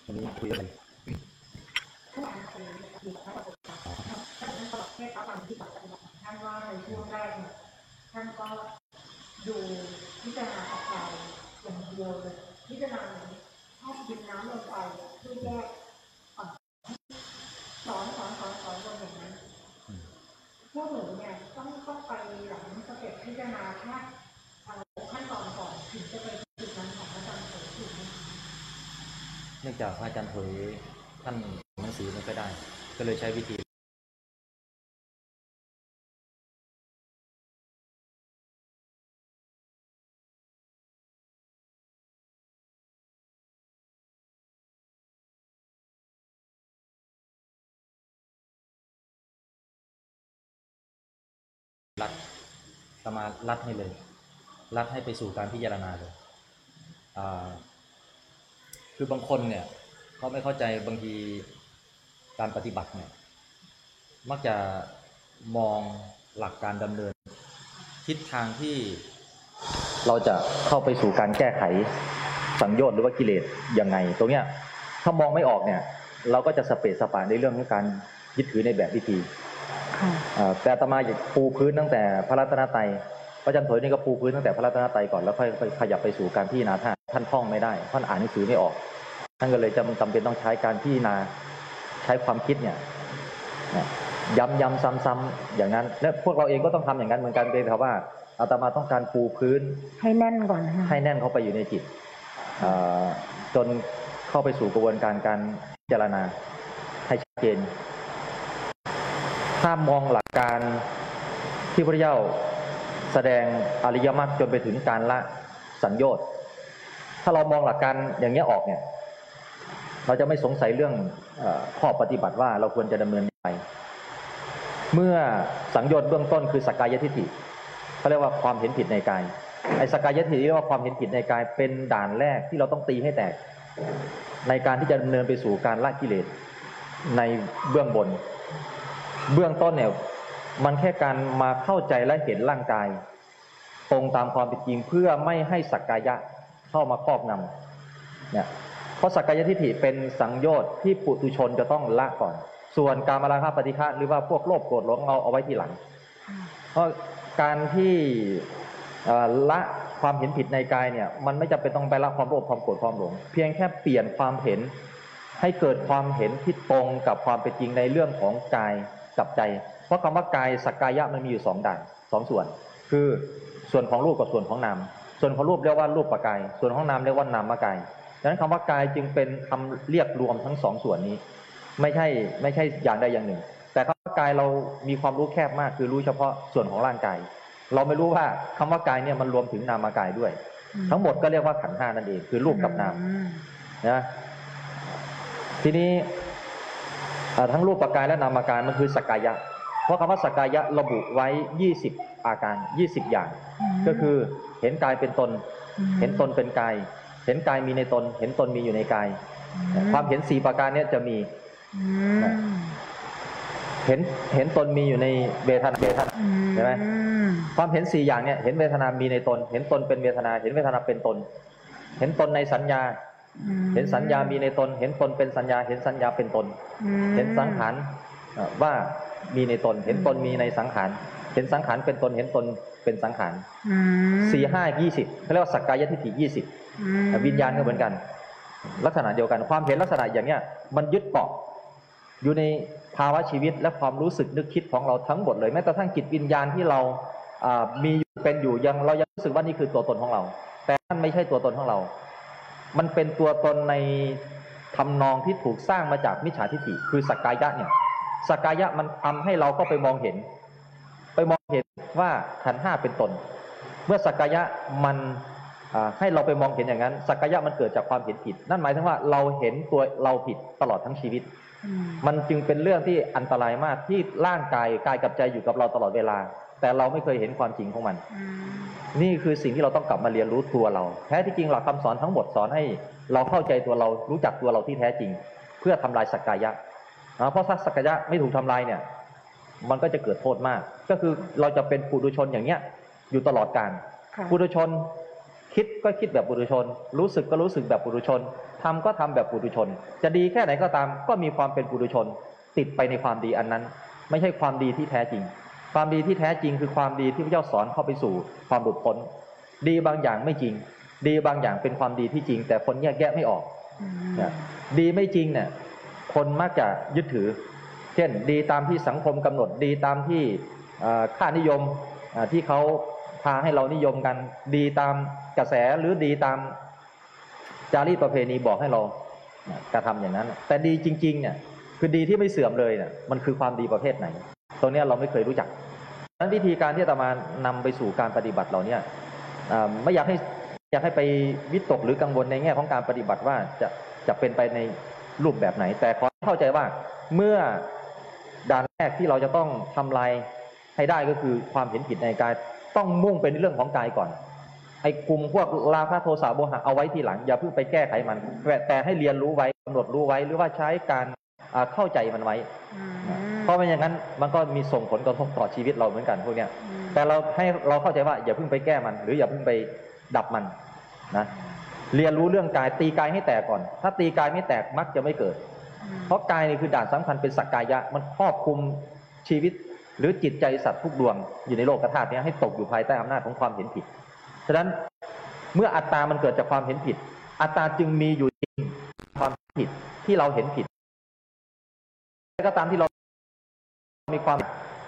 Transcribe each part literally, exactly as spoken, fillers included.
วันนี้คุยอะไรเทศบาลที่ปฏิบัติท่านว่าในช่วงแรกเนี่ยท่านก็ดูพิจารณาออกไปอย่างเดียวเลยพิจารณาชอบดินน้ำลงไปเพื่อแยกสอนสอนสอนสอนลงอย่างนั้นพวกหนูเนี่ยต้องต้องไปหลังสเต็ปพิจารณาแค่ขั้นตอนก่อนถึงจะไปจุดนั้นของอาจารย์เผยถูกไหมคะเนื่องจากอาจารย์เผยท่านหนังสือไม่ค่อยได้ก็เลยใช้วิธีรัดสมารัดให้เลยรัดให้ไปสู่การพิจารณาเลยคือบางคนเนี่ยเขาไม่เข้าใจบางทีการปฏิบัติเนี่ยมักจะมองหลักการดำเนินทิศทางที่เราจะเข้าไปสู่การแก้ไขสังโยชน์หรือว่ากิเลสยังไงตรงเนี้ยถ้ามองไม่ออกเนี่ยเราก็จะสเปซสปะในเรื่องของการยึดถือในแบบวิธีแต่อาตมาอยากปูพื้นตั้งแต่พระรัตนตรัยพระอาจารย์เผยนี่ก็ปูพื้นตั้งแต่พระรัตนตรัยก่อนแล้วค่อยขยับไปสู่การพิจารณาท่านท่านท่องไม่ได้ท่านอ่านหนังสือไม่ออกท่านก็เลยจำจำเป็นต้องใช้การพิจารณาใช้ความคิดเนี่ยย้ำย้ำซ้ำๆอย่างนั้นและพวกเราเองก็ต้องทำอย่างนั้นเหมือนกันเป็นเพราะว่าอาตมาต้องการปูพื้นให้แน่นก่อนให้แน่นเข้าไปอยู่ในจิตจนเข้าไปสู่กระบวนการการพิจารณาให้ชัดเจนถ้ามองหลักการที่พระเจ้าแสดงอริยมรรคจนไปถึงการละสัญโยชน์ถ้าเรามองหลักการอย่างนี้ออกเนี่ยเราจะไม่สงสัยเรื่องข้อปฏิบัติว่าเราควรจะดำเนินไปเมื่อสังโยชน์เบื้องต้นคือสักกายทิฏฐิเขาเรียกว่าความเห็นผิดในกายไอ้สักกายทิฏฐิเรียกว่าความเห็นผิดในกายเป็นด่านแรกที่เราต้องตีให้แตกในการที่จะดำเนินไปสู่การละกิเลสในเบื้องบนเบื้องต้นเนี่ยมันแค่การมาเข้าใจและเห็นร่างกายตรงตามความเป็นจริงเพื่อไม่ให้สักกายะเข้ามาครอบงำเนี่ยเพราะสักกายทิฏฐิเป็นสังโยชน์ที่ปุถุชนจะต้องละก่อนส่วนกามราคะปฏิฆะหรือว่าพวกโลภโกรธหลงเอาเอาไว้ทีหลังเพราะการที่ละความเห็นผิดในกายเนี่ยมันไม่จำเป็นต้องไปละความโลภความโกรธความหลงเพียงแค่เปลี่ยนความเห็นให้เกิดความเห็นที่ตรงกับความเป็นจริงในเรื่องของกายกับใจเพราะคำว่ากายสักกายะมันมีอยู่สองด่านสองส่วนคือส่วนของรูปกับส่วนของนามส่วนของรูปเรียกว่ารูปกายส่วนของนามเรียกว่านามกายดังนั้นคำว่ากายจึงเป็นคำเรียกรวมทั้งสองส่วนนี้ไม่ใช่ไม่ใช่อย่างใดอย่างหนึ่งแต่คำว่ากายเรามีความรู้แคบมากคือรู้เฉพาะส่วนของร่างกายเราไม่รู้ว่าคำว่ากายเนี่ยมันรวมถึงนามกายด้วยทั้งหมดก็เรียกว่าขันธ์ห้านั่นเองคือรูปกับนามนะทีนี้ทั้งรูปกายและนามกายมันคือสักกายะเพราะคำว่าสักกายะระบุไว้ยี่สิบอาการยี่สิบอย่างก็คือเห็นกายเป็นตนเห็นตนเป็นกายเห็นกายมีในตนเห็นตนมีอยู่ในกายความเห็นสี่ประการนี้จะมีเห็นเห็นตนมีอยู่ในเวทนาเวทนาใช่ไหมความเห็นสี่อย่างเนี่ยเห็นเวทนามีในตนเห็นตนเป็นเวทนาเห็นเวทนาเป็นตนเห็นตนในสัญญาเห็นสัญญามีในตนเห็นตนเป็นสัญญาเห็นสัญญาเป็นตนเห็นสังขารว่ามีในตนเห็นตนมีในสังขารเห็นสังขารเป็นตนเห็นตนเป็นสังขารสี่ห้ายี่สิบเขาเรียกว่าสักกายทิฏฐิยี่สิบวิญญาณก็เหมือนกันลักษณะเดียวกันความเห็นลักษณะอย่างเนี้ยมันยึดเกาะอยู่ในภาวะชีวิตและความรู้สึกนึกคิดของเราทั้งหมดเลยแม้แต่ทั้งจิตวิญญาณที่เรามีเป็นอยู่ยังเรายังรู้สึกว่านี่คือตัวตนของเราแต่มันไม่ใช่ตัวตนของเรามันเป็นตัวตนในทำนองที่ถูกสร้างมาจากมิจฉาทิฏฐิคือสักกายะเนี่ยสักกายะมันทำให้เราก็ไปมองเห็นไปมองเห็นว่าขันธ์ห้าเป็นตนเมื่อสักกายะมันให้เราไปมองเห็นอย่างนั้นสักกายะมันเกิดจากความเห็นผิดนั่นหมายถึงว่าเราเห็นตัวเราผิดตลอดทั้งชีวิตมันจึงเป็นเรื่องที่อันตรายมากที่ร่างกายกายกับใจอยู่กับเราตลอดเวลาแต่เราไม่เคยเห็นความจริงของมันนี่คือสิ่งที่เราต้องกลับมาเรียนรู้ตัวเราแท้ที่จริงหลักคำสอนทั้งหมดสอนให้เราเข้าใจตัวเรารู้จักตัวเราที่แท้จริงเพื่อทำลายสักกายะเพราะถ้าสักกายะไม่ถูกทำลายเนี่ยมันก็จะเกิดโทษมากก็คือเราจะเป็นปุถุชนอย่างเนี้ยอยู่ตลอดกาลปุถุชนคิดก็คิดแบบปุถุชนรู้สึกก็รู้สึกแบบปุถุชนทำก็ทำแบบปุถุชนจะดีแค่ไหนก็ตามก็มีความเป็นปุถุชนติดไปในความดีอันนั้นไม่ใช่ความดีที่แท้จริงความดีที่แท้จริงคือความดีที่พระเจ้าสอนเข้าไปสู่ความหลุดพ้นดีบางอย่างไม่จริงดีบางอย่างเป็นความดีที่จริงแต่คนแยกแยะไม่ออกเนี่ยดีไม่จริงเนี่ยคนมักจะยึดถือเช่นดีตามที่สังคมกำหนดดีตามที่ค่านิยมที่เขาพาให้เรานิยมกันดีตามกระแสหรือดีตามจารีตประเพณีบอกให้เรากระทำอย่างนั้นแต่ดีจริงๆเนี่ยคือดีที่ไม่เสื่อมเลยเนี่ยมันคือความดีประเภทไหนตรงนี้เราไม่เคยรู้จักดังนั้นวิธีการที่อาตมานำไปสู่การปฏิบัติเราเนี่ยไม่อยากให้อยากให้ไปวิตกหรือกังวลในแง่ของการปฏิบัติว่าจะจะเป็นไปในรูปแบบไหนแต่ขอเข้าใจว่าเมื่อด่านแรกที่เราจะต้องทำลายให้ได้ก็คือความเห็นผิดในกายต้องมุ่งเป็นเรื่องของกายก่อนไอ้กลุ่มพวกราคะโทสะโมหะเอาไว้ทีหลังอย่าเพิ่งไปแก้ไขมันแต่ให้เรียนรู้ไว้กำหนดรู้ไว้หรือว่าใช้การเข้าใจมันไว้เพราะไม่อย่างนั้นมันก็มีส่งผลกระทบต่อชีวิตเราเหมือนกันพวกเนี้ยแต่เราให้เราเข้าใจว่าอย่าเพิ่งไปแก้มันหรืออย่าเพิ่งไปดับมันนะเรียนรู้เรื่องกายตีกายให้แตกก่อนถ้าตีกายไม่แตกมักจะไม่เกิดเพราะกายนี่คือด่านสำคัญเป็นสักกายะมันครอบคลุมชีวิตหรือจิตใจสัตว์ทุกดวงอยู่ในโลกธาตุนี้ให้ตกอยู่ภายใต้อำนาจของความเห็นผิดฉะนั้นเมื่ออัตตามันเกิดจากความเห็นผิดอัตตาจึงมีอยู่จริงความผิดที่เราเห็นผิดก็ตามที่เรามีความ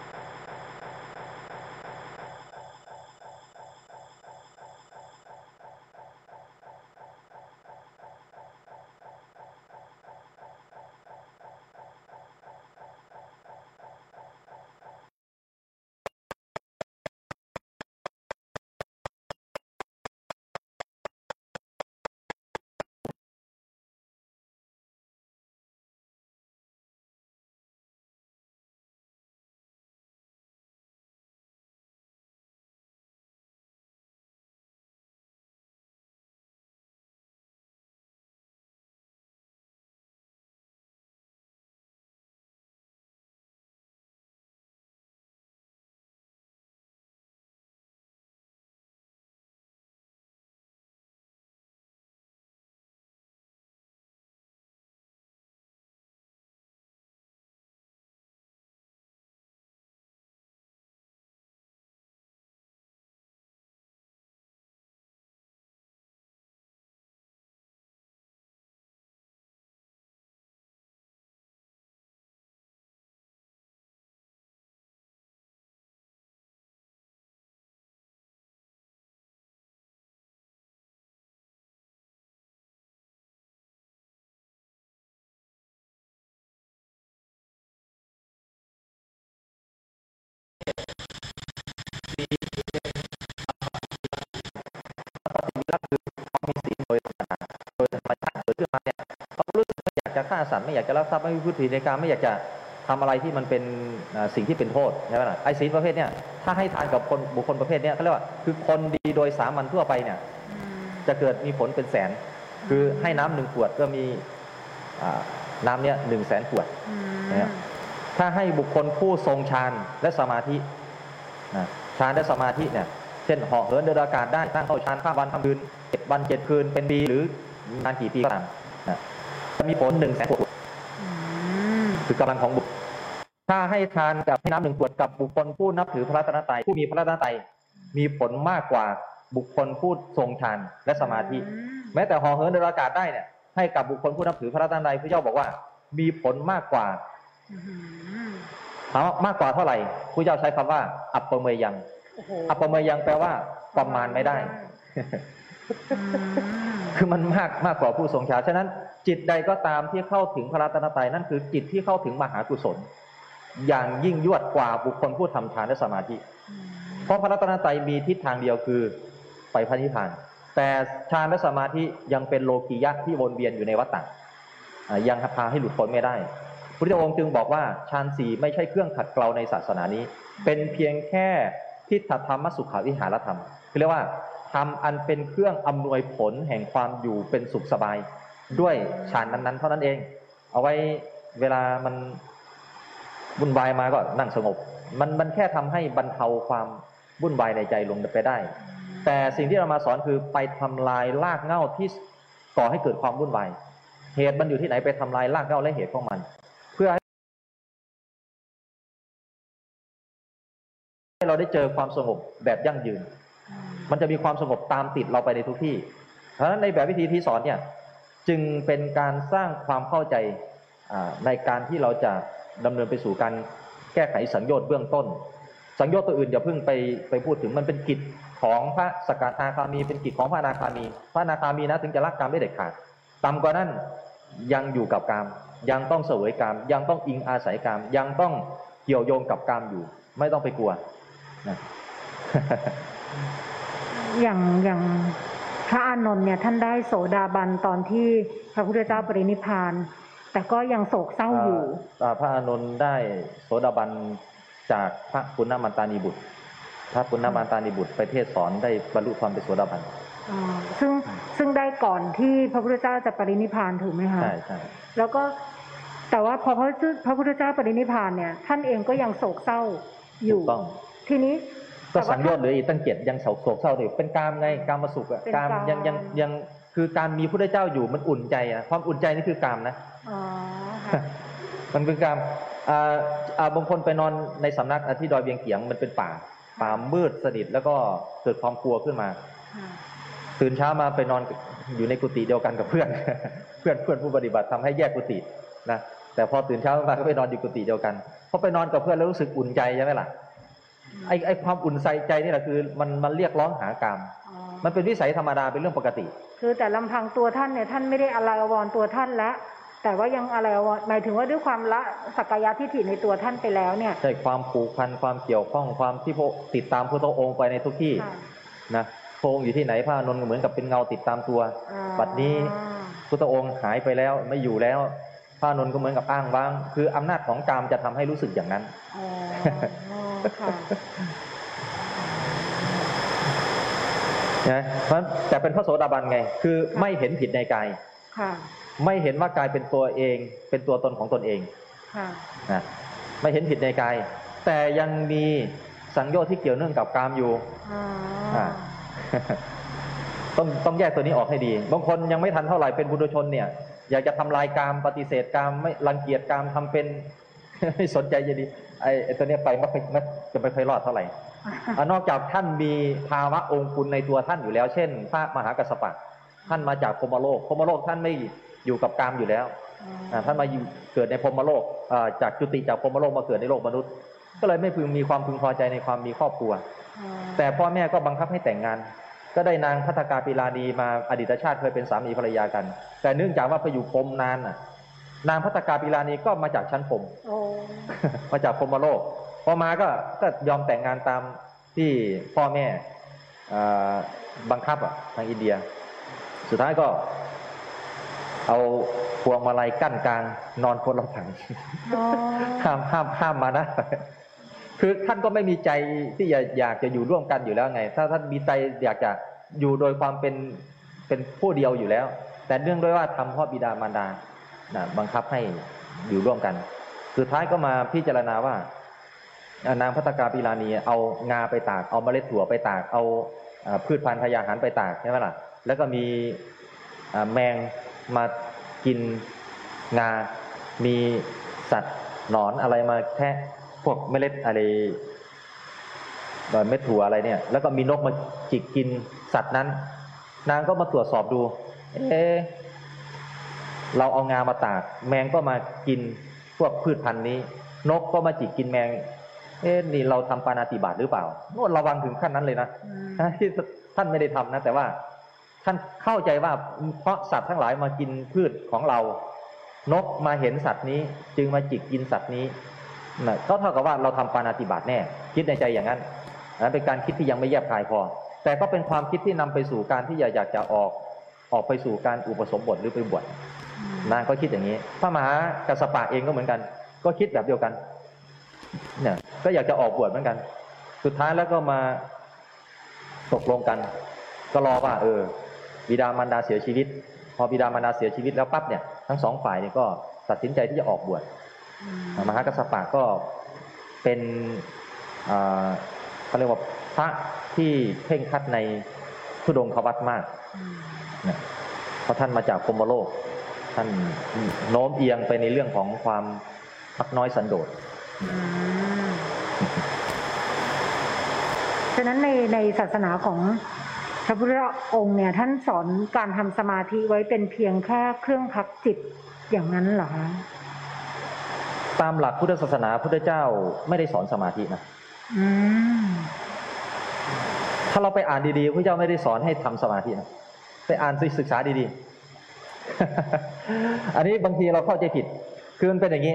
ฆ่าสัตว์ไม่อยากจะลักทรัพย์ไม่พูดผิดในการไม่อยากจะทำอะไรที่มันเป็นสิ่งที่เป็นโทษใช่ไหมล่ะไอ้ศีลประเภทเนี้ยถ้าให้ทานกับคนบุคคลประเภทเนี้ยเขาเรียกว่าคือคนดีโดยสามัญทั่วไปเนี่ยจะเกิดมีผลเป็นแสนคือให้น้ำหนึ่งขวดก็มีน้ำเนี้ยหนึ่งแสนขวดนะถ้าให้บุคคลผู้ทรงฌานและสมาธิฌานและสมาธิเนี่ยเช่นเหาะเหินเดินอากาศได้ตั้งเข้าฌานข้ามวันข้ามคืนเจ็ดวันเจ็ดคืนเป็นปีหรือนานกี่ปีก็ตามมีผลหนึ่งแสนขวดคือกำลังของบุตรถ้าให้ทานกับให้น้ำหนึ่งขวดกับบุคคลผู้นับถือพระรัตนตรัยผู้มีพระรัตนตรัยมีผลมากกว่าบุคคลผู้ทรงฌานและสมาธิแม้แต่ห่อเหินเดินอากาศได้เนี่ยให้กับบุคคลผู้นับถือพระรัตนตรัยพระเจ้าบอกว่ามีผลมากกว่าถามว่ามากกว่าเท่าไหร่พระเจ้าใช้คำว่าอัปปเมยังอัปปเมยังแปลว่าประมาณไม่ได้คือมันมากมากกว่าผู้ทรงฌานฉะนั้นจิตใดก็ตามที่เข้าถึงพระรัตนตรัยนั่นคือจิตที่เข้าถึงมหากุศลอย่างยิ่งยวดกว่าบุคคลผู้ทำฌานและสมาธิเพราะพระรัตนตรัยมีทิศทางเดียวคือไปพระนิพพานแต่ฌานและสมาธิยังเป็นโลกียะที่วนเวียนอยู่ในวัฏฏะยังพาให้หลุดพ้นไม่ได้พระพุทธองค์จึงบอกว่าฌานสี่ไม่ใช่เครื่องขัดเกลาในศาสนานี้เป็นเพียงแค่ทิฏฐธรรมสุขวิหารธรรมคือเรียกว่าทำอันเป็นเครื่องอำนวยผลแห่งความอยู่เป็นสุขสบายด้วยฌานนั้นๆเท่านั้นเองเอาไว้เวลามันวุ่นวายมาก็นั่งสงบมันมันแค่ทำให้บรรเทาความวุ่นวายในใจลงไปได้แต่สิ่งที่เรามาสอนคือไปทำลายรากเหง้าที่ก่อให้เกิดความวุ่นวายเหตุมันอยู่ที่ไหนไปทำลายรากเหง้าและเหตุของมันเพื่อให้เราได้เจอความสงบแบบยั่งยืนมันจะมีความสงบตามติดเราไปในทุกที่เพราะฉะนั้นในแบบวิธีที่สอนเนี่ยจึงเป็นการสร้างความเข้าใจในการที่เราจะดำเนินไปสู่การแก้ไขสังโยชน์เบื้องต้นสังโยชน์ตัวอื่นอย่าเพิ่งไปไปพูดถึงมันเป็นกิจของพระสกทาคามีเป็นกิจของพระอนาคามีพระอนาคามีนะถึงจะละกามได้เด็ดขาดต่ำกว่านั้นยังอยู่กับกามยังต้องเสวยกามยังต้องอิงอาศัยกามยังต้องเกี่ยวโยงกับกามอยู่ไม่ต้องไปกลัวนะอย่างอย่างพระอานนท์เนี่ยท่านได้โสดาบันตอนที่พระพุทธเจ้าปรินิพพานแต่ก็ยังโศกเศร้าอยู่พระอานนท์ได้โสดาบันจากพระปุณณมันตานีบุตรพระปุณณมันตานีบุตรไปเทศสอนได้บรรลุความเป็นโสดาบันซึ่งซึ่งได้ก่อนที่พระพุทธเจ้าจะปรินิพพานถูกไหมคะใช่ใช่แล้วก็แต่ว่าพอพระพระพุทธเจ้าปรินิพพานเนี่ยท่านเองก็ยังโศกเศร้าอยู่ทีนี้ก็สังโยชน์เหลืออีกตั้งเจ็ดยังโศกโศกเศร้าอยู่เป็นกามไงกามมาสุขอะกามยังยังยังคือการมีพระพุทธเจ้าอยู่มันอุ่นใจอะความอุ่นใจนี่คือกามนะมันเป็นกามอ่าอ่าบางคนไปนอนในสำนักที่ดอยเวียงเกียงมันเป็นป่าป่ามืดสนิทแล้วก็เกิดความกลัวขึ้นมาตื่นเช้ามาไปนอนอยู่ในกุฏิเดียวกันกับเพื่อนเพื่อนเพื่อนผู้ปฏิบัติทำให้แยกกุฏินะแต่พอตื่นเช้ามาก็ไปนอนอยู่กุฏิเดียวกันพอไปนอนกับเพื่อนแล้วรู้สึกอุ่นใจใช่ไหมล่ะไอ้ไอ้ความอุ่นใจนี่แหละคือมันมันเรียกร้องหากามมันเป็นวิสัยธรรมดาเป็นเรื่องปกติคือแต่ลำพังตัวท่านเนี่ยท่านไม่ได้อะไรอววรตัวท่านแล้วแต่ว่ายังอะไรอววรหมายถึงว่าด้วยความละสักกายทิฏฐิในตัวท่านไปแล้วเนี่ยใช่ความผูกพันความเกี่ยวข้องความที่พระติดตามพระองค์ไปในทุกที่นะพระองค์อยู่ที่ไหนพระอานนท์เหมือนกับเป็นเงาติดตามตัวบัดนี้พระองค์หายไปแล้วไม่อยู่แล้วพระอานนท์ก็เหมือนกับอ้างว้างคืออำนาจของกามจะทำให้รู้สึกอย่างนั้นนะเพราะแต่เป็นพระโสดาบันไงคือไม่เห็นผิดในกายไม่เห็นว่ากายเป็นตัวเองเป็นตัวตนของตนเองนะไม่เห็นผิดในกายแต่ยังมีสังโยชน์ที่เกี่ยวเนื่องกับกามอยู่ต้องต้องแยกตัวนี้ออกให้ดีบางคนยังไม่ทันเท่าไหร่เป็นบุรุษชนเนี่ยอยากจะทำลายกามปฏิเสธกามไม่รังเกียจกามทำเป็นไม่สนใจจะดีไอ้ตัวนี้ไปไม่ไม่จะไม่ค่อยรอดเท่าไหร่นอกจากท่านมีภาวะองค์คุณในตัวท่านอยู่แล้วเช่นพระมหากัสสปะท่านมาจากพรหมโลกพรหมโลกท่านไม่อยู่กับกามอยู่แล้วท่านมาอยู่เกิดในพรหมโลกจากจุติจากพรหมโลกมาเกิดในโลกมนุษย์ก็เลยไม่พึงมีความพึงพอใจในความมีครอบครัวแต่พ่อแม่ก็บังคับให้แต่งงานก็ได้นางภัททกาปิลานีมาอดีตชาติเคยเป็นสามีภรรยากันแต่เนื่องจากว่าไปอยู่พรหมนานน่ะนางภัททกาปิลานีก็มาจากชั้นพรหมมาจากพรหมโลกพอมาก็ก็ยอมแต่งงานตามที่พ่อแม่บังคับอ่ะทางอินเดียสุดท้ายก็เอาพวงมาลัยกั้นกลางนอนคนละฝั่งห้ามห้ามห้ามมานะคือท่านก็ไม่มีใจที่อยากจะอยู่ร่วมกันอยู่แล้วไงถ้าท่านมีใจอยากจะอยู่โดยความเป็นเป็นผู้เดียวอยู่แล้วแต่เนื่องด้วยว่าทำพ่อบิดามารดานะบังคับให้อยู่ร่วมกันสุดท้ายก็มาพิจารณาว่านางภัททกาปิลานีเอางาไปตากเอาเมล็ดถั่วไปตากเอาพืชพันธุ์ทายาหารไปตากใช่ไหมล่ะแล้วก็มีแมงมากินงามีสัตว์หนอนอะไรมาแทะพวกเมล็ดอะไรเม็ดถั่วอะไรเนี่ยแล้วก็มีนกมาจิกกินสัตว์นั้นนางก็มาตรวจสอบดูเอ๊ะเราเอางามาตากแมงก็มากินพวกพืชพันธุ์นี้นกก็มาจิกกินแมงเอ๊ะนี่เราทำปาณาติบาตหรือเปล่าโน่นระวังถึงขั้นนั้นเลยนะที่ท่านไม่ได้ทำนะแต่ว่าท่านเข้าใจว่าเพราะสัตว์ทั้งหลายมากินพืชของเรานกมาเห็นสัตว์นี้จึงมาจิกกินสัตว์นี้นะก็เท่ากับว่าเราทำปาณาติบาตแน่คิดในใจอย่างนั้นนะเป็นการคิดที่ยังไม่แยบคายพอแต่ก็เป็นความคิดที่นำไปสู่การที่อยากจะออกออกไปสู่การอุปสมบทหรือไปบวชนางก็คิดอย่างนี้พระมหากัสสปะเองก็เหมือนกันก็คิดแบบเดียวกันเนี่ยก็อยากจะออกบวชเหมือนกันสุดท้ายแล้วก็มาตกลงกันก็รอว่าเออบิดามารดาเสียชีวิตพอบิดามารดาเสียชีวิตแล้วปั๊บเนี่ยทั้งสองฝ่ายนี่ก็ตัดสินใจที่จะออกบวชมหากัสสปะก็เป็นเขาเรียกว่าพระที่ที่เคร่งครัดในธุดงควัตรมากนะเพราะท่านมาจากพรหมโลกท่านโน้มเอียงไปในเรื่องของความมักน้อยสันโดษฉะนั้นในในศาสนาของพระพุทธองค์เนี่ยท่านสอนการทำสมาธิไว้เป็นเพียงแค่เครื่องพักจิตอย่างนั้นเหรอคะตามหลักพุทธศาสนาพุทธเจ้าไม่ได้สอนสมาธินะอืมถ้าเราไปอ่านดีๆพระเจ้าไม่ได้สอนให้ทำสมาธินะไปอ่านศึกษาดีๆ อันนี้บางทีเราเข้าใจผิดคือมันเป็นอย่างนี้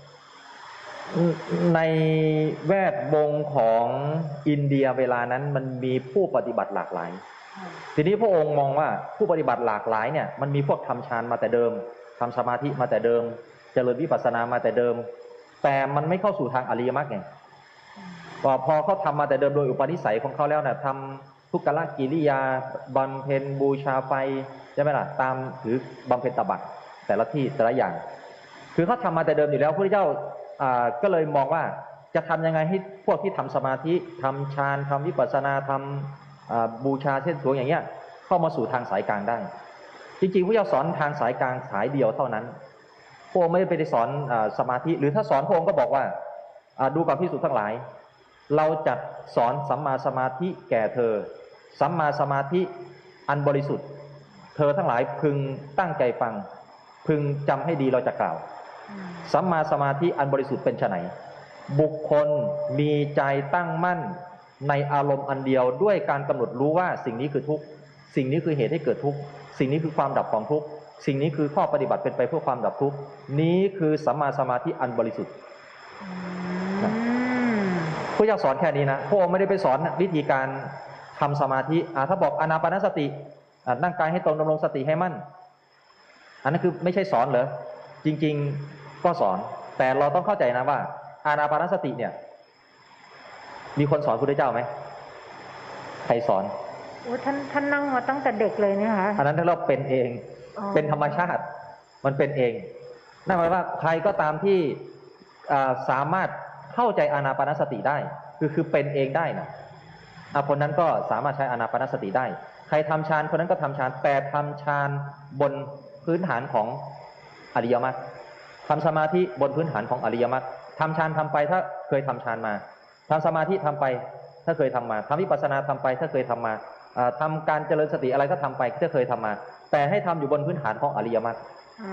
ในแวดวงของอินเดียเวลานั้นมันมีผู้ปฏิบัติหลากหลายทีนี้พระองค์มองว่าผู้ปฏิบัติหลากหลายเนี่ยมันมีพวกทำฌานมาแต่เดิมทำสมาธิมาแต่เดิมเจริญวิปัสสนามาแต่เดิมแต่มันไม่เข้าสู่ทางอริยมรรคไงพอพอเขาทำมาแต่เดิมโดยอุปนิสัยของเขาแล้วเนี่ยทำทุกขละกิริยาบำเพ็ญบูชาไฟใช่ไหมล่ะตามหรือบำเพ็ญตบะแต่ละที่แต่ละอย่างคือเขาทำมาแต่เดิมอยู่แล้วพระพุทธเจ้าก็เลยมองว่าจะทำยังไงให้พวกที่ทำสมาธิทำฌานทำวิปัสสนาทำบูชาเส้นสวงอย่างเงี้ยเข้ามาสู่ทางสายกลางได้จริงๆพระเจ้าสอนทางสายกลางสายเดียวเท่านั้นพระองค์ไม่ได้ไปสอนสมาธิหรือถ้าสอนพระองค์ก็บอกว่าดูก่อนภิกษุทั้งหลายเราจัดสอนสัมมาสมาธิแก่เธอสัมมาสมาธิอันบริสุทธิ์เธอทั้งหลายพึงตั้งใจฟังพึงจำให้ดีเราจะกล่าวสัมมาสมาธิอันบริสุทธิ์เป็นไฉนบุคคลมีใจตั้งมั่นในอารมณ์อันเดียวด้วยการกำหนดรู้ว่าสิ่งนี้คือทุกข์สิ่งนี้คือเหตุให้เกิดทุกข์สิ่งนี้คือความดับของทุกข์สิ่งนี้คือข้อปฏิบัติเป็นไปเพื่อความดับทุกข์นี้คือสัมมาสมาธิอันบริสุทธิ์พระเจ้าสอนแค่นี้นะพระองค์ไม่ได้ไปสอนวิธีการทำสมาธิถ้าบอกอานาปานสตินั่งกายให้ตรงดำรงสติให้มั่นอันนั้นคือไม่ใช่สอนเหรอจริงๆก็สอนแต่เราต้องเข้าใจนะว่าอานาปานสติเนี่ยมีคนสอนพระพุทธเจ้าไหมใครสอนโอ้ท่านท่านนั่งมาตั้งแต่เด็กเลยเนี่ยค่ะอันนั้นเราเป็นเองเป็นธรรมชาติมันเป็นเองนั่นหมายว่าใครก็ตามที่สามารถเข้าใจอานาปานสติได้คือคือเป็นเองได้นะคนนั้นก็สามารถใช้อานาปานสติได้ใครทำฌานคนนั้นก็ทำฌานแต่ทำฌานบนพื้นฐานของอริยมรรคทำสมาธิบนพื้นฐานของอริยมรรคทำฌานทำไปถ้าเคยทำฌานมาทำสมาธิทำไปถ้าเคยทำมาทำวิปัสสนาทำไปถ้าเคยทำมาทำการเจริญสติอะไรก็ทำไปถ้าเคยทำมาแต่ให้ทำอยู่บนพื้นฐานของอริยมรรค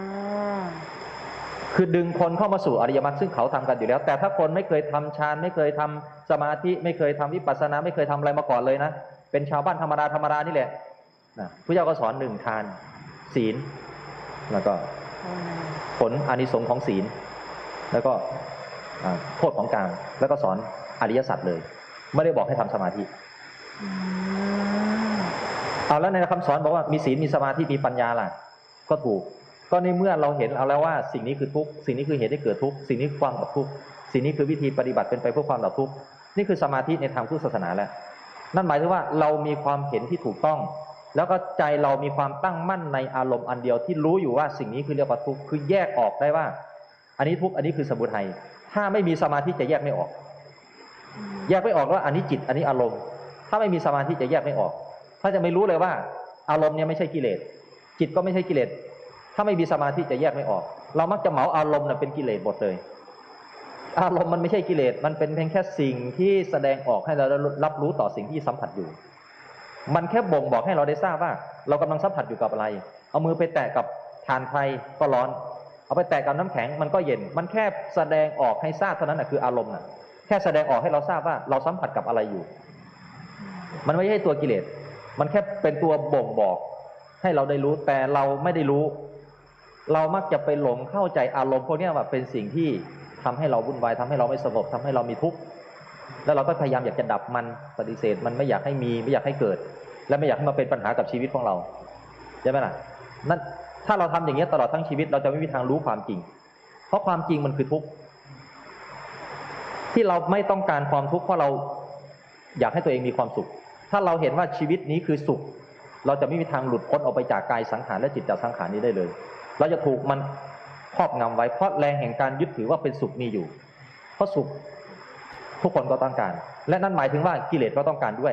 คือดึงคนเข้ามาสู่อริยมรรคซึ่งเขาทำกันอยู่แล้วแต่ถ้าคนไม่เคยทำฌานไม่เคยทำสมาธิไม่เคยทำวิปัสสนาไม่เคยทำอะไรมาก่อนเลยนะเป็นชาวบ้านธรรมดาธรรมดานี่แหละนะพระเจ้าก็สอนหนึ่งทานศีลแล้วก็ผลอานิสงส์ของศีลแล้วก็โทษของกามแล้วก็สอนอริยสัจเลยไม่ได้บอกให้ทำสมาธิเอาแล้วในคำสอนบอกว่ามีศีลมีสมาธิมีปัญญาล่ะก็ถูกก็ในเมื่อเราเห็นเอาแล้วว่าสิ่งนี้คือทุกข์สิ่งนี้คือเหตุให้เกิดทุกข์สิ่งนี้คือความดับทุกข์สิ่งนี้คือวิธีปฏิบัติเป็นไปเพื่อความดับทุกข์นี่คือสมาธิในทางพุทธศาสนาแล้วนั่นหมายถึงว่าเรามีความเห็นที่ถูกต้องแล้วก็ใจเรามีความตั้งมั่นในอารมณ์อันเดียวที่รู้อยู่ว่าสิ่งนี้คือเรียกว่าทุกข์คือแยกออกได้ว่าอันนี้ทุกข์อันนี้คือสมุทัยถ้าไม่มีสมาธิจะแยกไม่ออกแยกไม่ออกว่าอันนี้จิตอันนี้อารมณ์ถ้าไม่มีสมาธิจะแยกไม่ออกถ้าจะไม่รู้เลยว่าอารมณ์เนี่ยไม่ใช่กิเลสจิตก็ไม่ใช่กิเลสถ้าไม่มีสมาธิจะแยกไม่ออกเรามักจะเหมาอารมณ์น่ะเป็นกิเลสหมดเลยอารมณ์มันไม่ใช่กิเลสมันเป็นเพียงแค่สิ่งที่แสดงออกให้เรารับรู้ต่อสิ่งที่สัมผัสอยู่มันแค่บ่งบอกให้เราได้ทราบว่าเรากำลังสัมผัสอยู่กับอะไรเอามือไปแตะกับถ่านไฟก็ร้อนเอาไปแตะกับน้ำแข็งมันก็เย็นมันแค่แสดงออกให้ทราบเท่านั้นนะคืออารมณ์น่ะแค่แสดงออกให้เราทราบว่าเราสัมผัสกับอะไรอยู่มันไม่ใช่ตัวกิเลสมันแค่เป็นตัวบ่งบอกให้เราได้รู้แต่เราไม่ได้รู้เรามักจะไปหลงเข้าใจอารมณ์พวกนี้ว่าเป็นสิ่งที่ทำให้เราวุ่นวายทำให้เราไม่สงบทำให้เรามีทุกข์แล้วเราก็พยายามอยากจะดับมันปฏิเสธมันไม่อยากให้มีไม่อยากให้เกิดและไม่อยากให้มาเป็นปัญหากับชีวิตของเราใช่ไหมล่ะนั่นถ้าเราทำอย่างนี้ตลอดทั้งชีวิตเราจะไม่มีทางรู้ความจริงเพราะความจริงมันคือทุกข์ที่เราไม่ต้องการความทุกข์เพราะเราอยากให้ตัวเองมีความสุขถ้าเราเห็นว่าชีวิตนี้คือสุขเราจะไม่มีทางหลุดพ้นออกไปจากกายสังขารและจิตจากสังขารนี้ได้เลยเราจะถูกมันครอบงำไว้เพราะแรงแห่งการยึดถือว่าเป็นสุขมีอยู่เพราะสุขทุกคนก็ต้องการและนั่นหมายถึงว่ากิเลสก็ต้องการด้วย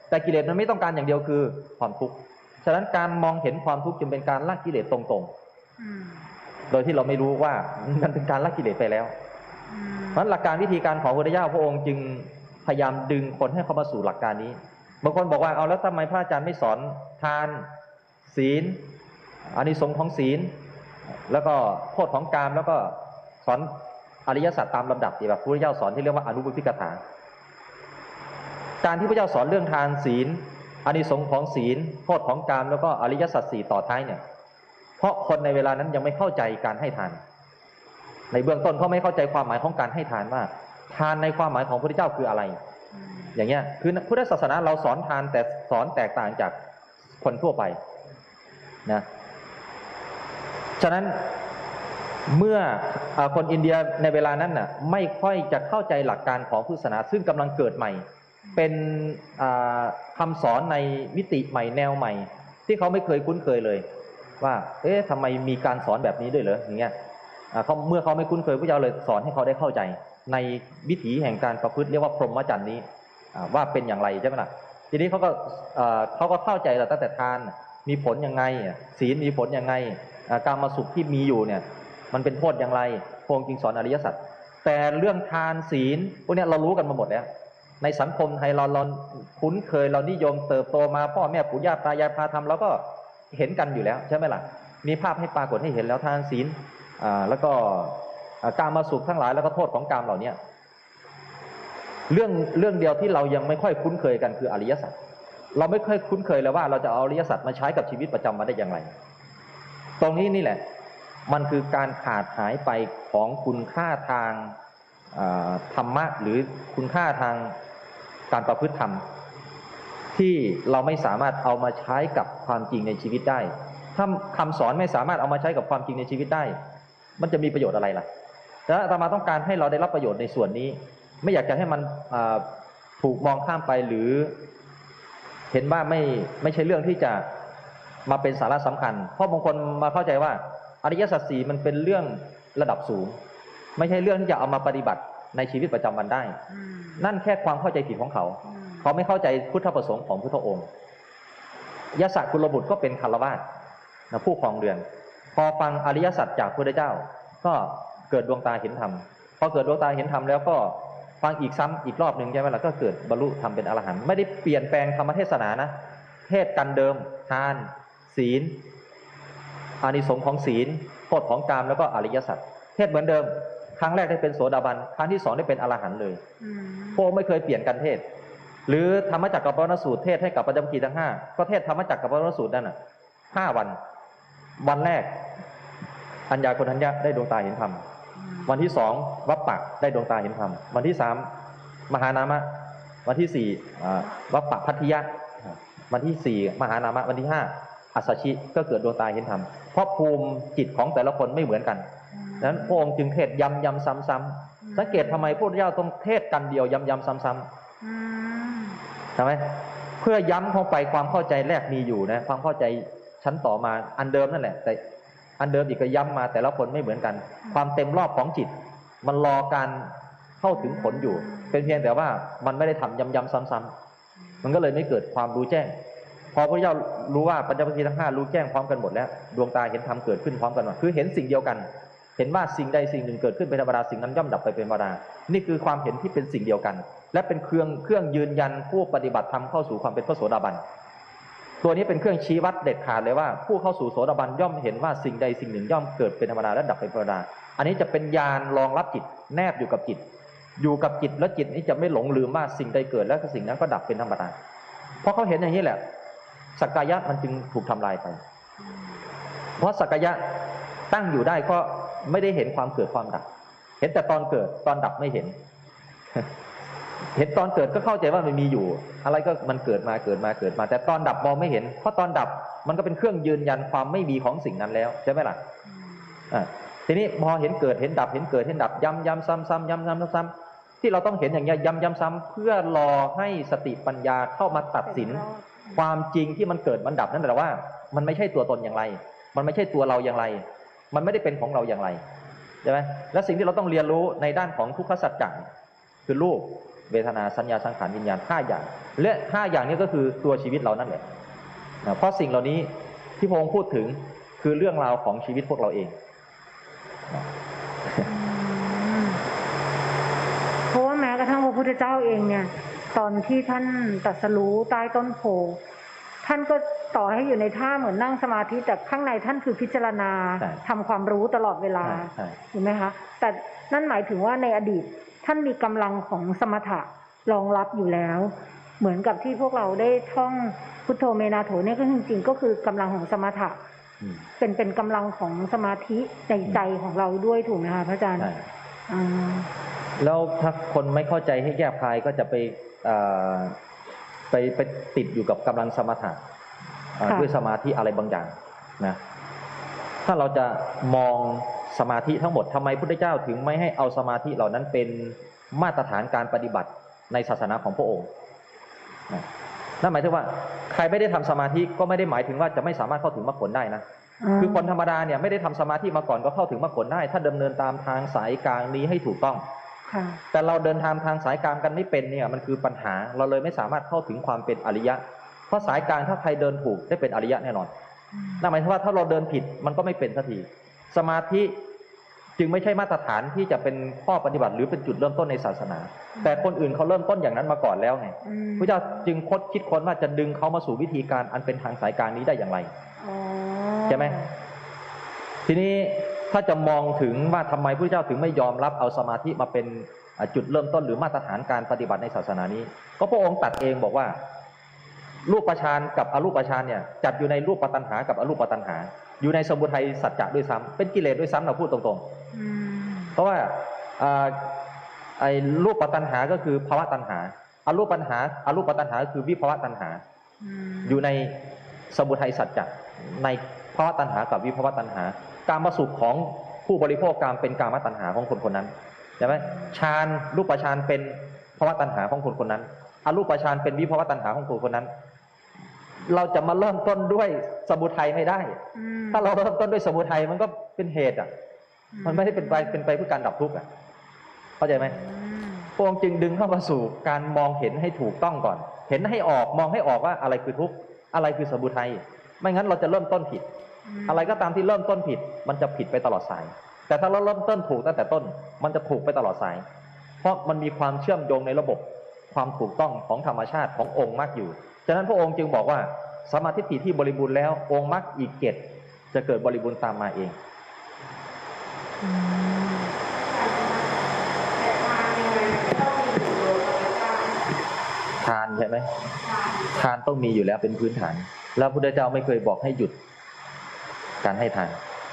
แต่กิเลสมันไม่ต้องการอย่างเดียวคือความทุกข์ฉะนั้นการมองเห็นความทุกข์จึงเป็นการละกิเลสตรงๆโดยที่เราไม่รู้ว่ามันเป็นการละกิเลสไปแล้วเพราะหลักการวิธีการของพระพุทธเจ้าพระองค์จึงพยายามดึงคนให้เข้ามาสู่หลักการนี้บางคนบอกว่าเอาแล้วทำไมพระอาจารย์ไม่สอนทานศีลอานิสงส์ของศีลแล้วก็โทษของกามแล้วก็สอนอริยสัจตามลำดับที่แบบพระพุทธเจ้าสอนที่เรียกว่าอนุบุพพิกถาการที่พระเจ้าสอนเรื่องทานศีลอานิสงส์ของศีลโทษของกามแล้วก็อริยสัจสี่ต่อท้ายเนี่ยเพราะคนในเวลานั้นยังไม่เข้าใจการให้ทานในเบื้องต้นเขาไม่เข้าใจความหมายของการให้ทานว่าทานในความหมายของพระพุทธเจ้าคืออะไรอย่างเงี้ยคือพุทธศาสนาเราสอนทานแต่สอนแตกต่างจากคนทั่วไปนะฉะนั้นเมื่อคนอินเดียในเวลานั้นน่ะไม่ค่อยจะเข้าใจหลักการของพุทธศาสนาซึ่งกำลังเกิดใหม่เป็นคำสอนในมิติใหม่แนวใหม่ที่เขาไม่เคยคุ้นเคยเลยว่าเอ๊ะทำไมมีการสอนแบบนี้ด้วยเหรออย่างเงี้ยเขาเมื่อเขาไม่คุ้นเคยพระเจ้าเลยสอนให้เขาได้เข้าใจในวิถีแห่งการประพฤติเรียกว่าพรหมจรรย์นี้ว่าเป็นอย่างไรใช่ไหมล่ะทีนี้เขาก็เขาก็เข้าใจแล้วตั้งแต่ทานมีผลยังไงศีลมีผลยังไงการมาสุขที่มีอยู่เนี่ยมันเป็นโทษอย่างไรพระองค์จึงสอนอริยสัจแต่เรื่องทานศีลพวกนี้เรารู้กันมาหมดแล้วในสังคมไทยเราเราคุ้นเคยเรานิยมเติบโตมาพ่อแม่ปู่ย่าตายายพาทำเราก็เห็นกันอยู่แล้วใช่ไหมล่ะมีภาพให้ปรากฏให้เห็นแล้วทานศีลแล้วก็การมาสุขทั้งหลายแล้วก็โทษของกามเหล่านี้เรื่องเรื่องเดียวที่เรายังไม่ค่อยคุ้นเคยกันคืออริยสัจเราไม่ค่อยคุ้นเคยเลยว่าเราจะเอาอริยสัจมาใช้กับชีวิตประจำวันได้อย่างไรตรงนี้นี่แหละมันคือการขาดหายไปของคุณค่าทางธรรมะหรือคุณค่าทางการประพฤติธรรมที่เราไม่สามารถเอามาใช้กับความจริงในชีวิตได้ถ้าคำสอนไม่สามารถเอามาใช้กับความจริงในชีวิตได้มันจะมีประโยชน์อะไรล่ะแล้วอาตมาต้องการให้เราได้รับประโยชน์ในส่วนนี้ไม่อยากจะให้มันถูกมองข้ามไปหรือเห็นว่าไม่ไม่ใช่เรื่องที่จะมาเป็นสาระสำคัญเพราะบางคนมาเข้าใจว่าอริยสัจสี่มันเป็นเรื่องระดับสูงไม่ใช่เรื่องที่จะเอามาปฏิบัติในชีวิตประจำวันได้นั่นแค่ความเข้าใจผิดของเขาเขาไม่เข้าใจพุทธประสงค์ของพุทธองค์ยศกุลบุตรก็เป็นคฤหัสถ์นะผู้ครองเรือนพอฟังอริยสัจจากพระพุทธเจ้าก็เกิดดวงตาเห็นธรรมพอเกิดดวงตาเห็นธรรมแล้วก็ฟังอีกซ้ำอีกรอบหนึ่งใช่ไหมล่ะก็เกิดบรรลุธรรมเป็นอรหันต์ไม่ได้เปลี่ยนแปลงธรรมเทศนานะเทศกันเดิมทานศีลอานิสงส์ของศีลโทษของกามแล้วก็อริยสัจเทศเหมือนเดิมครั้งแรกได้เป็นโสดาบันครั้งที่สองได้เป็นอรหันต์เลยพวกไม่เคยเปลี่ยนกันเทศหรือธรรมจักรกับปวัตตนสูตรเทศให้กับปัญจวัคคีย์ทั้งห้าก็เทศธรรมจักรกับปวัตตนสูตรนั่นน่ะห้าวันวันแรกอัญญาโกณทัญญะได้ดวงตาเห็นธรรมวันที่สองวัปปะได้ดวงตาเห็นธรรมวันที่สามมหานามะวันที่สี่วัปปะพัทธิยะวันที่สี่มหานามะวันที่ห้าอัสสชิก็เกิดดวงตาเห็นธรรมเพราะภูมิจิตของแต่ละคนไม่เหมือนกันดังนั้นพระองค์จึงเทศย้ำย้ำซ้ำซ้ำสังเกตทำไมพระพุทธเจ้าต้องเทศกันเดียวย้ำย้ำซ้ำซ้ำใช่ไหมเพื่อย้ำเข้าไปความเข้าใจแรกมีอยู่นะความเข้าใจชั้นต่อมาอันเดิมนั่นแหละแต่อันเดิมอีกก็ย้ำมาแต่ละคนไม่เหมือนกันความเต็มรอบของจิตมันรอการเข้าถึงผลอยู่เป็นเพียงแต่ว่ามันไม่ได้ทำย้ำๆซ้ำๆมันก็เลยไม่เกิดความรู้แจ้งพอพระเจ้ารู้ว่าปัญจวัคคีย์ทั้งห้ารู้แจ้งพร้อมกันหมดแล้วดวงตาเห็นธรรมเกิดขึ้นพร้อมกันหมดคือเห็นสิ่งเดียวกันเห็นว่าสิ่งใดสิ่งหนึ่งเกิดขึ้นเป็นธรรมดาสิ่งนั้นย่อมดับไปเป็นธรรมดานี่คือความเห็นที่เป็นสิ่งเดียวกันและเป็นเครื่องเครื่องยืนยันผู้ปฏิบัติธรรมเข้าสู่ความเป็นพระโสดาบันตัวนี้เป็นเครื่องชี้วัดเด็ดขาดเลยว่าผู้เข้าสู่โสดาบันย่อมเห็นว่าสิ่งใดสิ่งหนึ่งย่อมเกิดเป็นธรรมดาและดับเป็นธรรมดาอันนี้จะเป็นญาณรองรับจิตแนบอยู่กับจิตอยู่กับจิตแล้วจิตนี้จะไม่หลงลืมว่าสิ่งใดเกิดแล้วสิ่งนั้นก็ดับเป็นธรรมดาเพราะเขาเห็นอย่างนี้แหละสักกายะมันจึงถูกทำลายไปเพราะสักกายะตั้งอยู่ได้ก็ไม่ได้เห็นความเกิดความดับเห็นแต่ตอนเกิดตอนดับไม่เห็นเห็นตอนเกิดก็เข้าใจว่ามันมีอยู่อะไรก็มันเกิดมาเกิดมาเกิดมาแต่ตอนดับมองไม่เห็นเพราะตอนดับมันก็เป็นเครื่องยืนยันความไม่มีของสิ่งนั้นแล้วใช่ไหมล่ะอ่าทีนี้พอเห็นเกิดเห็นดับเห็นเกิดเห็นดับย้ำย้ำซ้ำซ้ำย้ำย้ำซ้ำที่เราต้องเห็นอย่างเงี้ยย้ำย้ำซ้ำเพื่อรอให้สติปัญญาเข้ามาตัดสินความจริงที่มันเกิดมันดับนั่นแหละว่ามันไม่ใช่ตัวตนอย่างไรมันไม่ใช่ตัวเราอย่างไรมันไม่ได้เป็นของเราอย่างไรใช่ไหมและสิ่งที่เราต้องเรียนรู้ในด้านของทุกขสัจจะคือรูปเวทนาสัญญาสังขารวิญญาณห้าอย่างและห้าอย่างนี้ก็คือตัวชีวิตเรานั่นแหละนะเพราะสิ่งเหล่านี้ที่พระองค์พูดถึงคือเรื่องราวของชีวิตพวกเราเองนะเพราะว่าแม้กระทั่งพระพุทธเจ้าเองเนี่ยตอนที่ท่านตรัสรู้ใต้ต้นโพท่านก็ต่อให้อยู่ในท่าเหมือนนั่งสมาธิแต่ข้างในท่านคือพิจารณาทำความรู้ตลอดเวลาถูกไหมคะแต่นั่นหมายถึงว่าในอดีตท่านมีกำลังของสมถะรองรับอยู่แล้วเหมือนกับที่พวกเราได้ท่องพุทโธเมนาโถเนี่ยก็จริงๆก็คือกำลังของสมถะเป็นเป็นกำลังของสมาธิในใจของเราด้วยถูกไหมคะพระอาจารย์แล้วถ้าคนไม่เข้าใจให้แยกคายก็จะไปไปไปติดอยู่กับกำลังสมถะด้วยสมาธิอะไรบางอย่างนะถ้าเราจะมองสมาธิทั้งหมดทำไมพุทธเจ้าถึงไม่ให้เอาสมาธิเหล่านั้นเป็นมาตรฐานการปฏิบัติในศาสนาของพระองค์นะนั่นหมายถึงว่าใครไม่ได้ทำสมาธิก็ไม่ได้หมายถึงว่าจะไม่สามารถเข้าถึงมรรคผลได้นะคือคนธรรมดาเนี่ยไม่ได้ทำสมาธิมาก่อนก็เข้าถึงมรรคผลได้ถ้าดำเนินตามทางสายกลางนี้ให้ถูกต้องแต่เราเดินทางทางสายกลางกันไม่เป็นเนี่ยมันคือปัญหาเราเลยไม่สามารถเข้าถึงความเป็นอริยะเพราะสายกลางถ้าใครเดินถูกได้เป็นอริยะแน่นอนนั่นหมายถึงว่าถ้าเราเดินผิดมันก็ไม่เป็นสักทีสมาธิจึงไม่ใช่มาตรฐานที่จะเป็นข้อปฏิบัติหรือเป็นจุดเริ่มต้นในศาสนาแต่คนอื่นเขาเริ่มต้นอย่างนั้นมาก่อนแล้วไงพระเจ้าจึงคดคิดค้นว่าจะดึงเขามาสู่วิธีการอันเป็นทางสายกลางนี้ได้อย่างไรใช่ไหมทีนี้ถ้าจะมองถึงว่าทำไมพระเจ้าถึงไม่ยอมรับเอาสมาธิมาเป็นจุดเริ่มต้นหรือมาตรฐานการปฏิบัติในศาสนานี้ก็พระองค์ตรัสเองบอกว่ารูปฌานกับอรูปฌานเนี่ยจัดอยู่ในรูปตัณหากับอรูปตัณหาอยู่ในสมุทัยสัจจะด้วยซ้ำเป็นกิเลสด้วยซ้ำเราพูดตรงๆเพราะว่าไอ้รูปตัณหาก็คือภาวะตัณหาอรูปตัณหาอรูปตัณหาคือวิภาวะตัณหาอยู่ในสมุทัยสัจจะในภาวะตัณหากับวิภาวะตัณหาการมาสุขของผู้บริโภคกามเป็นกามตัณหาของคนคนนั้นใช่ไหมฌานรูปฌานเป็นภาวะตัณหาของคนคนนั้นอรูปฌานเป็นวิภาวะตัณหาของคนคนนั้นเราจะมาเริ่มต้นด้วยสมุทัยไม่ได้ถ้าเราเริ่มต้นด้วยสมุทัยมันก็เป็นเหตุอ่ะมันไม่ได้เป็นไปเป็นไปเพื่อการดับทุกข์อ่ะเข้าใจไหมพระองค์จึงดึงเข้ามาสู่การมองเห็นให้ถูกต้องก่อนเห็นให้ออกมองให้ออกว่าอะไรคือทุกข์อะไรคือสมุทัยไม่งั้นเราจะเริ่มต้นผิดอะไรก็ตามที่เริ่มต้นผิดมันจะผิดไปตลอดสายแต่ถ้าเราเริ่มต้นถูกตั้งแต่ต้นมันจะถูกไปตลอดสายเพราะมันมีความเชื่อมโยงในระบบความถูกต้องของธรรมชาติขององค์มรรคอยู่ฉะนั้นพระองค์จึงบอกว่าสมาธิที่บริบูรณ์แล้วองค์มรรคอีกเจ็ดจะเกิดบริบูรณ์ตามมาเองทานใช่ไหมทานต้องมีอยู่แล้วเป็นพื้นฐานแล้วพระพุทธเจ้าไม่เคยบอกให้หยุดการให้ทาน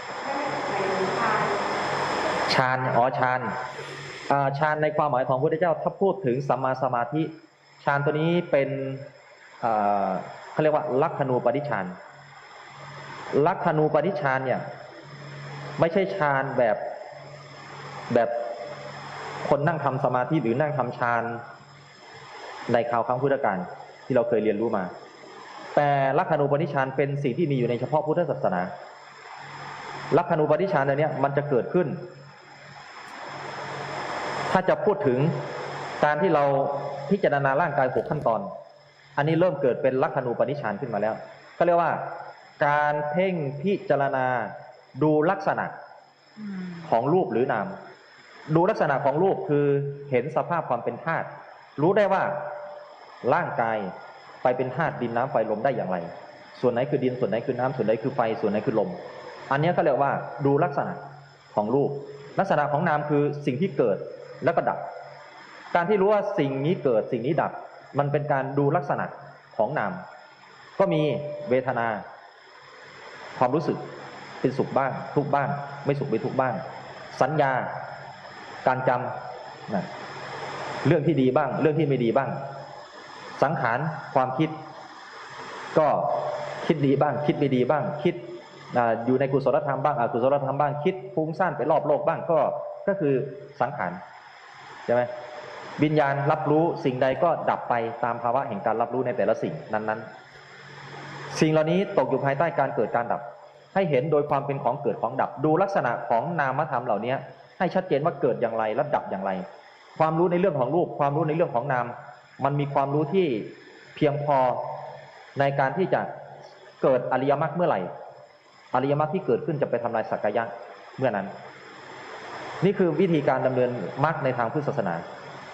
ฌานอ๋อฌานฌานในความหมายของพระพุทธเจ้าถ้าพูดถึงสัมมาสมาธิฌานตัวนี้เป็นเขาเรียกว่าลักขณูปนิชฌานลักขณูปนิชฌานเนี่ยไม่ใช่ฌานแบบแบบคนนั่งทำสมาธิหรือนั่งทำฌานในคราวครั้งพุทธกาลที่เราเคยเรียนรู้มาแต่ลักขณูปนิชฌานเป็นสิ่งที่มีอยู่ในเฉพาะพุทธศาสนาลักขณูปนิชฌานอันนี้มันจะเกิดขึ้นถ้าจะพูดถึงการที่เราพิจารณาร่างกายหกขั้นตอนอันนี้เริ่มเกิดเป็นลักขณูปนิชฌานขึ้นมาแล้วก็เรียกว่าการเพ่งพิจารณาดูลักษณะของรูปหรือนามดูลักษณะของรูปคือเห็นสภาพความเป็นธาตุรู้ได้ว่าร่างกายไปเป็นธาตุดินน้ำไฟลมได้อย่างไรส่วนไหนคือดินส่วนไหนคือน้ำส่วนไหนคือไฟส่วนไหนคือลมอันนี้ก็เรียกว่าดูลักษณะของรูปลักษณะของนามคือสิ่งที่เกิดแล้วก็ดับการที่รู้ว่าสิ่งนี้เกิดสิ่งนี้ดับมันเป็นการดูลักษณะของนามก็มีเวทนาความรู้สึกเป็นสุขบ้างทุกข์บ้างไม่สุขไม่ทุกข์บ้างสัญญาการจำนะเรื่องที่ดีบ้างเรื่องที่ไม่ดีบ้างสังขารความคิดก็คิดดีบ้างคิดไม่ดีบ้างคิดอยู่ในกุศลธรรมบ้างอกุศลธรรมบ้างคิดฟุ้งซ่านไปรอบโลกบ้างก็ก็คือสังขารใช่ไหมวิญญาณรับรู้สิ่งใดก็ดับไปตามภาวะแห่งการรับรู้ในแต่ละสิ่งนั้นๆสิ่งเหล่านี้ตกอยู่ภายใต้การเกิดการดับให้เห็นโดยความเป็นของเกิดของดับดูลักษณะของนามธรรมเหล่านี้ให้ชัดเจนว่าเกิดอย่างไรและดับอย่างไรความรู้ในเรื่องของรูปความรู้ในเรื่องของนามมันมีความรู้ที่เพียงพอในการที่จะเกิดอริยมรรคเมื่อไหร่อริยมรรคที่เกิดขึ้นจะไปทำลายสักกายะเมื่อนั้นนี่คือวิธีการดำเนินมรรคในทางพุทธศาสนา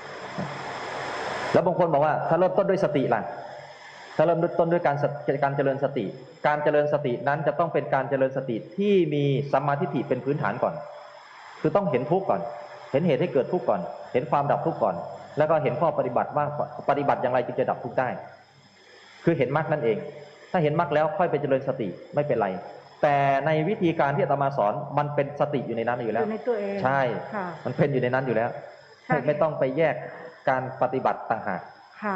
แล้วบางคนบอกว่าถ้าเริ่มต้นด้วยสติล่ะถ้าเริ่มต้นด้วยการการเจริญสติการเจริญสตินั้นจะต้องเป็นการเจริญสติที่มีสัมมาทิฏฐิเป็นพื้นฐานก่อนคือต้องเห็นทุกข์ก่อนเห็นเหตุให้เกิดทุกข์ก่อนเห็นความดับทุกข์ก่อนแล้วก็เห็นข้อปฏิบัติว่าปฏิบัติอย่างไรจึงจะดับทุกข์ได้คือเห็นมรรคนั่นเองถ้าเห็นมรรคแล้วค่อยไปเจริญสติไม่เป็นไรแต่ในวิธีการที่อาตมาสอนมันเป็นสติอยู่ในนั้นอยู่แล้วอยู่ในตัวเองใช่มันเป็นอยู่ในนั้นอยู่แล้วไม่ต้องไปแยกการปฏิบัติต่างหากค่ะ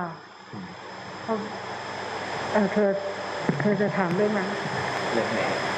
เออเธอเธอจะถามเรื่องนั้นเรื่องไหน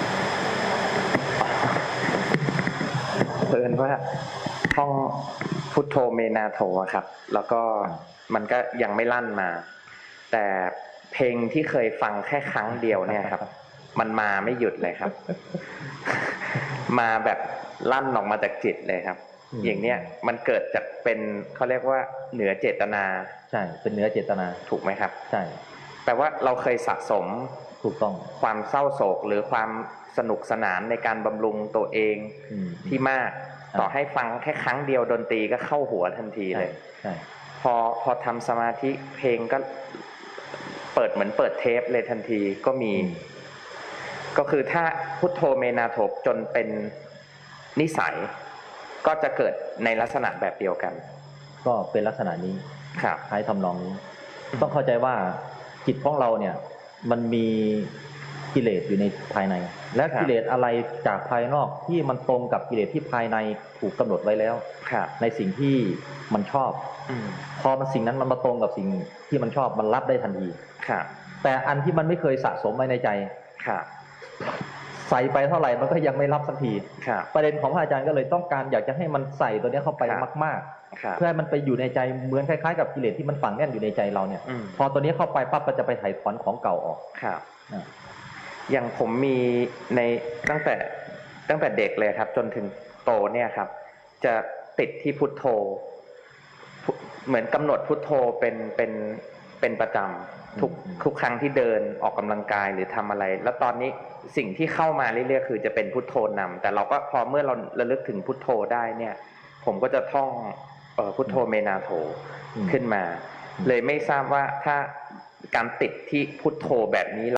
เพิ่นว่าท่องพุทโธเมนาโถครับแล้วก็มันก็ยังไม่ลั่นมาแต่เพลงที่เคยฟังแค่ครั้งเดียวเนี่ยครับมันมาไม่หยุดเลยครับมาแบบลั่นออกมาจากจิตเลยครับอย่างเนี้ยมันเกิดจากเป็นเขาเรียกว่าเหนือเจตนาใช่เป็นเหนือเจตนาถูกไหมครับใช่แปลว่าเราเคยสะสมถูกต้องความเศร้าโศกหรือความสนุกสนานในการบำรุงตัวเองที่มากต่อให้ฟังแค่ครั้งเดียวดนตรีก็เข้าหัวทันทีเลยพอพอทำสมาธิเพลงก็เปิดเหมือนเปิดเทปเลยทันทีก็มีก็คือถ้าพุทโธเมนาโถจนเป็นนิสัยก็จะเกิดในลักษณะแบบเดียวกันก็เป็นลักษณะนี้ครับคล้ายทำนองนี้ต้องเข้าใจว่าจิตของเราเนี่ยมันมีกิเลสอยู่ในภายในและกิเลสอะไรจากภายนอกที่มันตรงกับกิเลสที่ภายในถูกกำหนดไว้แล้วในสิ่งที่มันชอบพอมันสิ่งนั้นมันมาตรงกับสิ่งที่มันชอบมันรับได้ทันทีแต่อันที่มันไม่เคยสะสมไว้ในใจใส่ไปเท่าไหร่มันก็ยังไม่รับสักทีประเด็นของพระอาจารย์ก็เลยต้องการอยากจะให้มันใส่ตัวนี้เข้าไปมากๆเพื่อให้มันไปอยู่ในใจเหมือนคล้ายๆกับกิเลสที่มันฝังแน่นอยู่ในใจเราเนี่ยพอตัวนี้เข้าไปปั๊บมันจะไปถ่ายถอนของเก่าออกครับอย่างผมมีในตั้งแต่ตั้งแต่เด็กเลยครับจนถึงโตเนี่ยครับจะติดที่พุทโธเหมือนกำหนดพุทโธเป็นเป็นเป็นประจำทุกทุกครั้งที่เดินออกกำลังกายหรือทำอะไรแล้วตอนนี้สิ่งที่เข้ามาเรื่อยๆคือจะเป็นพุทโธนำแต่เราก็พอเมื่อเราระลึกถึงพุทโธได้เนี่ยผมก็จะท่องพุทโธเมนาโถขึ้นมาเลยไม่ทราบว่าถ้าการติดที่พุทโธแบบนี้